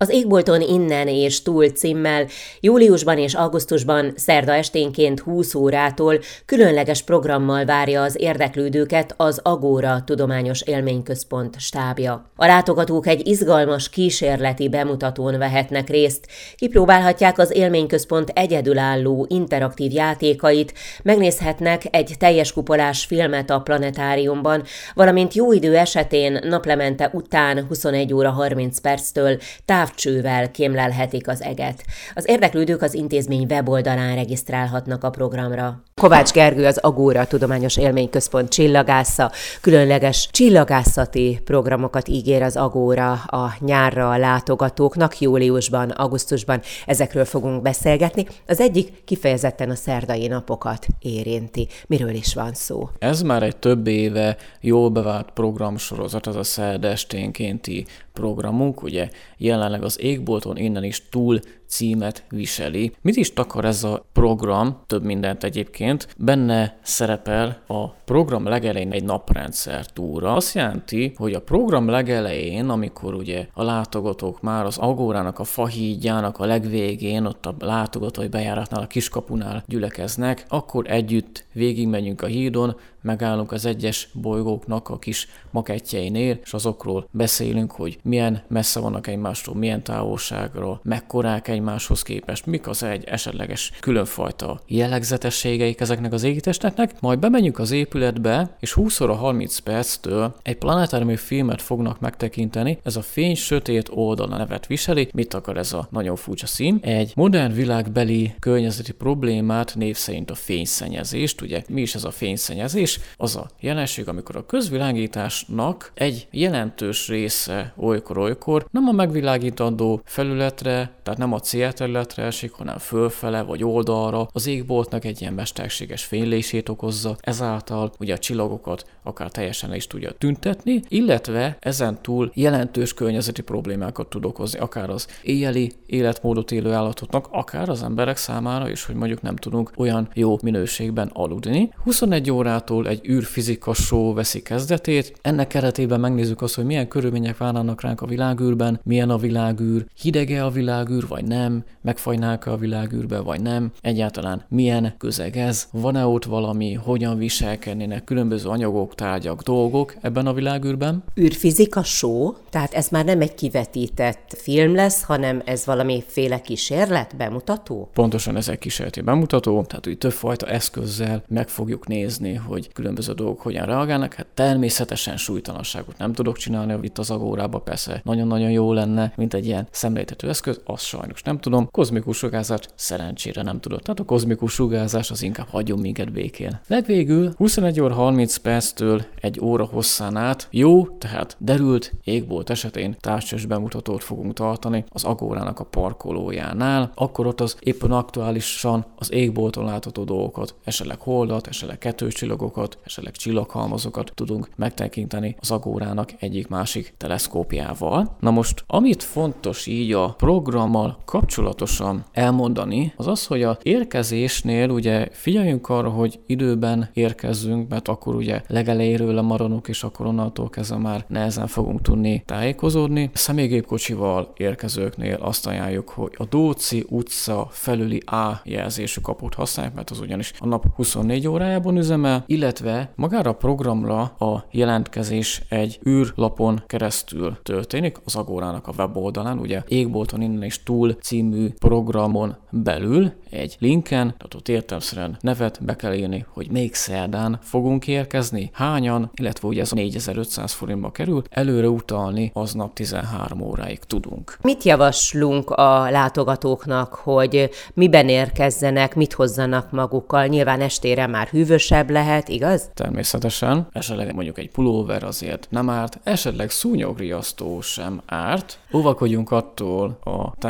Az Égbolton innen és túl címmel júliusban és augusztusban szerda esténként 20 órától különleges programmal várja az érdeklődőket az Agóra Tudományos Élményközpont stábja. A látogatók egy izgalmas kísérleti bemutatón vehetnek részt, kipróbálhatják az élményközpont egyedülálló interaktív játékait, megnézhetnek egy teljes kupolás filmet a planetáriumban, valamint jó idő esetén naplemente után 21 óra 30 perctől távcsővel kémlelhetik az eget. Az érdeklődők az intézmény weboldalán regisztrálhatnak a programra. Kovács Gergő, az Agóra Tudományos Élményközpont csillagásza, különleges csillagászati programokat ígér az Agóra a nyárra a látogatóknak, júliusban, augusztusban ezekről fogunk beszélgetni. Az egyik kifejezetten a szerdai napokat érinti. Miről is van szó? Ez már egy több éve jól bevált programsorozat, az a szerda esténkénti programunk, ugye jelenleg az Égbolton innen is túl címet viseli. Mit is takar ez a program? Több mindent egyébként. Benne szerepel a program legelején egy naprendszer túra. Azt jelenti, hogy a program legelején, amikor ugye a látogatók már az Agórának a fahídjának a legvégén, ott a látogatói bejáratnál, a kiskapunál gyülekeznek, akkor együtt végigmegyünk a hídon, megállunk az egyes bolygóknak a kis makettjeinél, és azokról beszélünk, hogy milyen messze vannak egymástól, milyen távolságra, mekkorák egymáshoz képest, mik az egy esetleges különfajta jellegzetességeik ezeknek az égitesteknek, majd bemegyünk az épületbe, és 20 óra 30 perctől egy planetáriumi filmet fognak megtekinteni, ez a Fény sötét oldala nevet viseli. Mit akar ez a nagyon furcsa szín? Egy modern világbeli környezeti problémát, név szerint a fényszennyezést. Ugye mi is ez a fényszennyezés? Az a jelenség, amikor a közvilágításnak egy jelentős része olykor-olykor nem a megvilágítandó felületre, tehát nem a célterületre esik, hanem fölfele vagy oldalra, az égboltnak egy ilyen mesterséges fénylését okozza, ezáltal ugye a csillagokat akár teljesen le is tudja tüntetni, illetve ezen túl jelentős környezeti problémákat tud okozni, akár az éjjeli életmódot élő állatoknak, akár az emberek számára is, hogy mondjuk nem tudunk olyan jó minőségben aludni. 21 órától egy űrfizika show veszi kezdetét. Ennek keretében megnézzük azt, hogy milyen körülmények várnak ránk a világűrben, milyen a világűr, hidege a világűr, vagy nem, megfajnák a világűrbe, vagy nem, egyáltalán milyen közeg ez, van-e ott valami, hogyan viselkednének különböző anyagok, tárgyak, dolgok ebben a világűrben. Űrfizika show, tehát ez már nem egy kivetített film lesz, hanem ez valamiféle kísérlet, bemutató? Pontosan ez egy kísérleti bemutató, tehát úgy többfajta eszközzel meg fogjuk nézni, hogy különböző dolgok hogyan reagálnak. Hát természetesen súlytalanságot nem tudok csinálni itt az Agórába, persze nagyon-nagyon jó lenne, mint egy ilyen szemléltető eszköz, azt sajnos nem tudom. Kozmikus sugárzást szerencsére nem tudod. Tehát a kozmikus sugárzás az inkább hagyjon minket békén. Legvégül 21 óra 30 perctől egy óra hosszán át jó, tehát derült égbolt esetén távcsős bemutatót fogunk tartani az Agórának a parkolójánál. Akkor ott az éppen aktuálisan az égbolton látható dolgokat, esetleg holdat, esetleg kettős csillagokat, esetleg csillaghalmazokat tudunk megtekinteni az Agórának egyik-másik teleszkópjával. Na most, amit fontos így a programmal kapcsolatosan elmondani, az az, hogy az érkezésnél ugye figyeljünk arra, hogy időben érkezzünk, mert akkor ugye legelejéről lemaradunk, és akkor onnantól kezdve már nehezen fogunk tudni tájékozódni. Személygépkocsival érkezőknél azt ajánljuk, hogy a Dóczy utca felüli A jelzésű kaput használják, mert az ugyanis a nap 24 órájában üzemel, illetve magára a programra a jelentkezés egy űrlapon keresztül történik, az Agórának a weboldalán, ugye Égbolton innen is túl című programon belül egy linken, tehát ott értelemszerűen nevet be kell írni, hogy még szerdán fogunk érkezni, hányan, illetve ugye ez a 4500 forintba kerül, előre utalni aznap 13 óráig tudunk. Mit javaslunk a látogatóknak, hogy miben érkezzenek, mit hozzanak magukkal? Nyilván estére már hűvösebb lehet, igaz? Természetesen. Esetleg mondjuk egy pulóver azért nem árt, esetleg szúnyogriasztó sem árt. Óvakodjunk attól a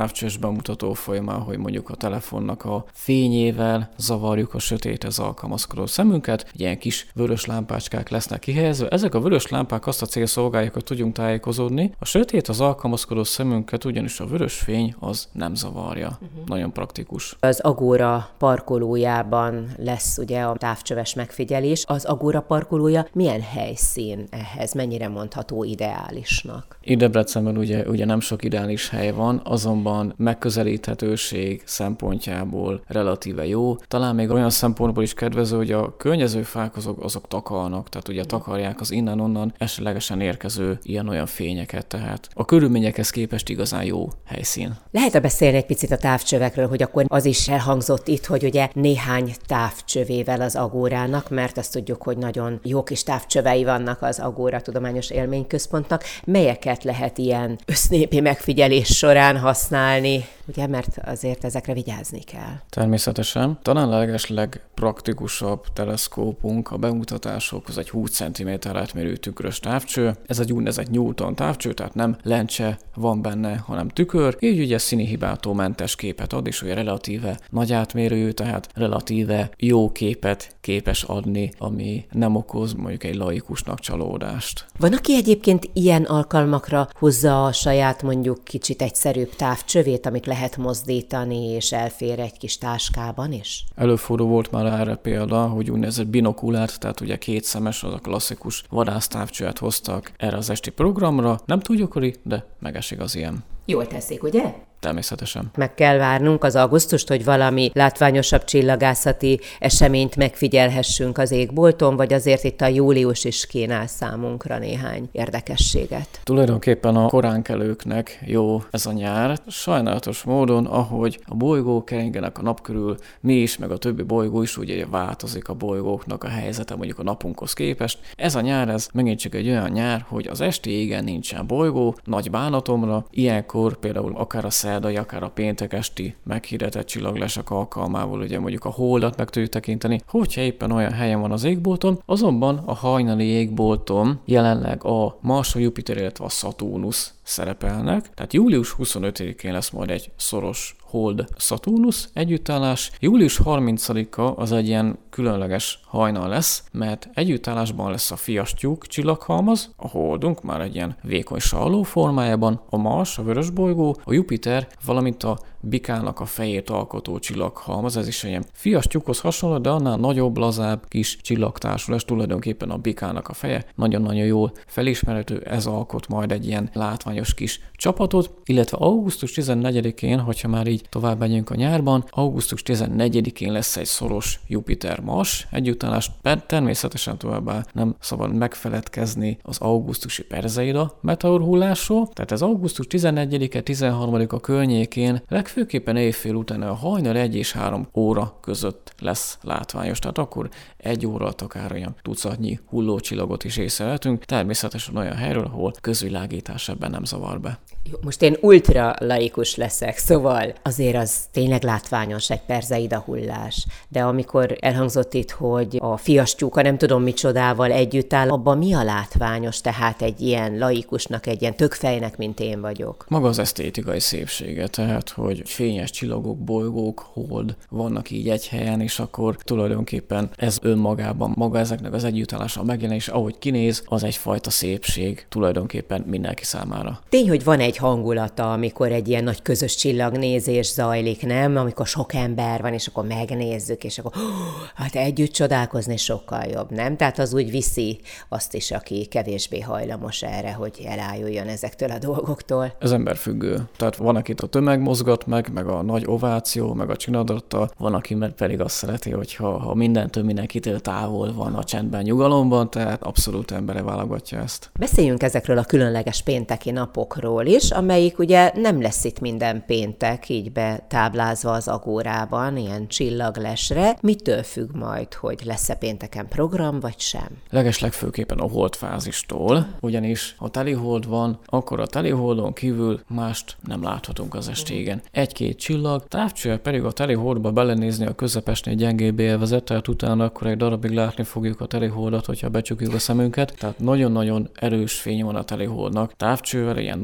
távcsős bemutató folyamán, hogy mondjuk a telefonnak a fényével zavarjuk a sötéthez alkalmazkodó szemünket, ilyen kis vörös lámpácskák lesznek kihelyezve. Ezek a vörös lámpák azt a cél szolgálják, hogy tudjunk tájékozódni. A sötét az alkalmazkodó szemünket, ugyanis a vörös fény az nem zavarja. Nagyon praktikus. Az Agora parkolójában lesz ugye a távcsöves megfigyelés. Az Agora parkolója milyen helyszín ehhez? Mennyire mondható ideálisnak? Itt Debrecenben ugye nem sok ideális hely van, azonban megközelíthetőség szempontjából relatíve jó. Talán még olyan szempontból is kedvező, hogy a környező fák azok takarnak, tehát ugye takarják az innen-onnan esetlegesen érkező ilyen-olyan fényeket, tehát a körülményekhez képest igazán jó helyszín. Lehet-e beszélni egy picit a távcsövekről, hogy akkor az is elhangzott itt, hogy ugye néhány távcsövével az Agorának, mert azt tudjuk, hogy nagyon jó kis távcsövei vannak az Agora Tudományos Élményközpontnak. Melyeket lehet ilyen össznépi megfigyelés során használni? Ugye, mert azért ezekre vigyázni kell. Természetesen. Talán a legpraktikusabb teleszkópunk a bemutatásokhoz egy 20 cm átmérő tükrös távcső. Ez egy úgynevezett Newton távcső, tehát nem lencse van benne, hanem tükör. Így ugye színhibától mentes képet ad, és ugye relatíve nagy átmérőjű, tehát relatíve jó képet képes adni, ami nem okoz mondjuk egy laikusnak csalódást. Van, aki egyébként ilyen alkalmakra hozza a saját mondjuk kicsit egyszerűbb távcsövét, amit lehet mozdítani, és elfér egy kis táskában is? Előfordul volt már erre példa, hogy úgynevezett binokulát, tehát ugye kétszemes, az a klasszikus vadásztávcsőt hoztak erre az esti programra. Nem túl gyakori, de megesik az ilyen. Jól teszik, ugye? Természetesen. Meg kell várnunk az augusztust, hogy valami látványosabb csillagászati eseményt megfigyelhessünk az égbolton, vagy azért itt a július is kínál számunkra néhány érdekességet. Tulajdonképpen a koránkelőknek jó ez a nyár. Sajnálatos módon, ahogy a bolygók keringenek a nap körül, mi is, meg a többi bolygó is, ugye változik a bolygóknak a helyzete mondjuk a napunkhoz képest. Ez a nyár, ez megint csak egy olyan nyár, hogy az esti égen nincsen bolygó, nagy bánatomra, ilyenkor például akár a szerdai, akár a péntek esti meghirdetett csillaglások alkalmával ugye mondjuk a holdat meg tudjuk tekinteni, hogyha éppen olyan helyen van az égbolton, azonban a hajnali égbolton jelenleg a Mars, a Jupiter, illetve a Szaturnusz szerepelnek, tehát július 25-én lesz majd egy szoros Hold-Szaturnusz együttállás. Július 30-a az egy ilyen különleges hajnal lesz, mert együttállásban lesz a Fiastyúk csillaghalmaz, a Holdunk már egy ilyen vékony salló formájában, a Mars, a vörös bolygó, a Jupiter, valamint a bikának a fejét alkotó csillaghalmaz, ez is egy ilyen Fiastyúkhoz hasonló, de annál nagyobb, lazább kis csillagtársulás, tulajdonképpen a bikának a feje. Nagyon-nagyon jól felismerhető, ez alkot majd egy ilyen látványos kis csapatot, illetve augusztus 14-én, hogyha már így tovább megyünk a nyárban, augusztus 14-én lesz egy szoros Jupiter-Mars együttállás, természetesen továbbá nem szabad megfeledkezni az augusztusi Perzeida meteorhullásról, tehát ez augusztus 11-e, 13-a környékén legfőképpen éjfél után a hajnal 1 és 3 óra között lesz látványos, tehát akkor 1 óra akár olyan tucatnyi hullócsillagot is észrevehetünk, természetesen olyan helyről, ahol közvilágítás ebben nem zavar be. Jó, most én ultra laikus leszek, szóval azért az tényleg látványos egy Perzeida hullás, de amikor elhangzott itt, hogy a Fiastyúka nem tudom micsodával együtt áll, abban mi a látványos, tehát egy ilyen laikusnak, egy ilyen tökfejnek, mint én vagyok? Maga az esztétikai szépsége, tehát hogy fényes csillagok, bolygók, hold vannak így egy helyen, és akkor tulajdonképpen ez önmagában, maga ezeknek az együttállása, a megjelenés, ahogy kinéz, az egyfajta szépség tulajdonképpen mindenki számára. Tény, hogy van egy hangulata, amikor egy ilyen nagy közös csillagnézés zajlik, nem? Amikor sok ember van, és akkor megnézzük, és akkor hát együtt csodálkozni sokkal jobb, nem? Tehát az úgy viszi azt is, aki kevésbé hajlamos erre, hogy elájuljon ezektől a dolgoktól. Ez emberfüggő. Tehát van, akit a tömeg mozgat meg a nagy ováció, meg a csinadata, van, aki pedig azt szereti, hogyha mindentől mindenkitől távol van a csendben, nyugalomban, tehát abszolút embere válogatja ezt. Beszéljünk ezekről a különleges pénteki napokról is, amelyik ugye nem lesz itt minden péntek, így betáblázva az Agórában, ilyen csillaglesre. Mitől függ majd, hogy lesz-e pénteken program, vagy sem? Legeslegfőképpen a holdfázistól, ugyanis ha telihold van, akkor a teliholdon kívül mást nem láthatunk az estégen. Egy-két csillag, távcsővel pedig a teliholdba belenézni a közepesnél gyengébb élvezet, tehát utána akkor egy darabig látni fogjuk a teliholdat, hogyha becsukjuk a szemünket, tehát nagyon-nagyon erős fény van a teliholdnak. Távcsővel, ilyen nagyobb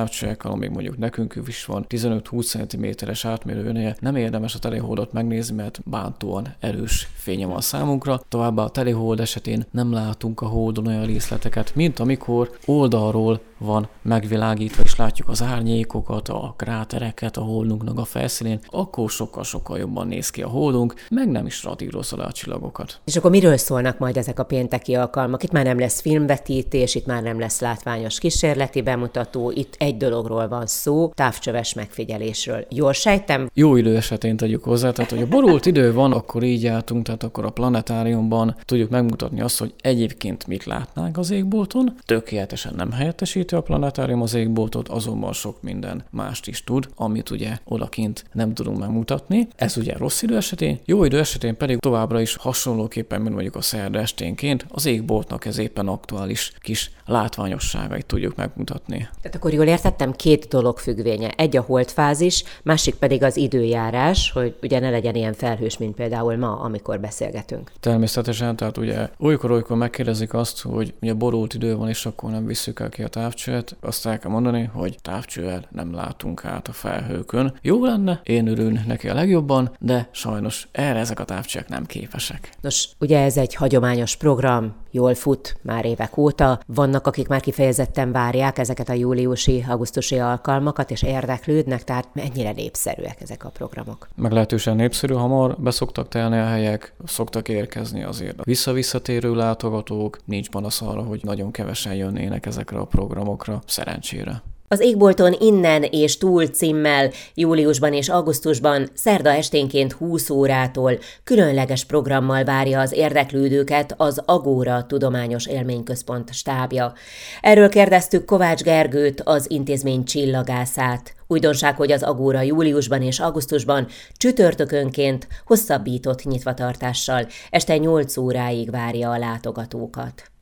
távcsőekkel, amíg mondjuk nekünk is van 15-20 cm-es átmérőnél, nem érdemes a teliholdot megnézni, mert bántóan erős fénye van számunkra. Továbbá a telihold esetén nem látunk a holdon olyan részleteket, mint amikor oldalról van megvilágítva, és látjuk az árnyékokat, a krátereket a holdunknak a felszínén, akkor sokkal-sokkal jobban néz ki a holdunk, meg nem is radírozza le a csillagokat. És akkor miről szólnak majd ezek a pénteki alkalmak? Itt már nem lesz filmvetítés, itt már nem lesz látványos kísérleti bemutató, itt egy dologról van szó, távcsöves megfigyelésről. Jól sejtem? Jó idő esetén tegyük hozzá, tehát hogy a borult idő van, akkor így jártunk, tehát akkor a planetáriumban tudjuk megmutatni azt, hogy egyébként mit látnánk az égbolton. Tökéletesen nem helyettesíti a planetárium az égboltot, azonban sok minden mást is tud, amit ugye odakint nem tudunk megmutatni. Ez ugye rossz idő esetén, jó idő esetén pedig továbbra is hasonlóképpen, mint mondjuk a szerda esténként, az égboltnak ez éppen aktuális kis látványosságait tudjuk megmutatni. Tehát akkor jól értettem, két dolog függvénye. Egy a holdfázis, másik pedig az időjárás, hogy ugye ne legyen ilyen felhős, mint például ma, amikor beszélgetünk. Természetesen, tehát ugye olykor megkérdezik azt, hogy ugye borult idő van, és akkor nem visszük el ki a távcsőt, azt el kell mondani, hogy távcsővel nem látunk át a felhőkön. Jó lenne, én örülnék neki a legjobban, de sajnos erre ezek a távcsőek nem képesek. Nos, ugye ez egy hagyományos program, jól fut már évek óta. Vannak, akik már kifejezetten várják ezeket a júliusi-augusztusi alkalmakat, és érdeklődnek, tehát mennyire népszerűek ezek a programok. Meglehetősen népszerű, hamar beszoktak telni a helyek, szoktak érkezni azért a visszatérő látogatók, nincs panasz arra, hogy nagyon kevesen jönnének ezekre a programokra, szerencsére. Az égbolton innen és túl címmel júliusban és augusztusban szerda esténként 20 órától különleges programmal várja az érdeklődőket az Agóra Tudományos Élményközpont stábja. Erről kérdeztük Kovács Gergőt, az intézmény csillagászát. Újdonság, hogy az Agóra júliusban és augusztusban csütörtökönként hosszabbított nyitvatartással este 8 óráig várja a látogatókat.